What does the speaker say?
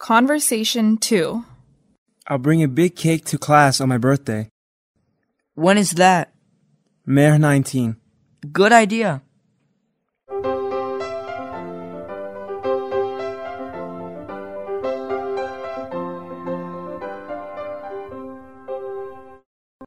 Conversation 2. I'll bring a big cake to class on my birthday. When is that? May 19. Good idea.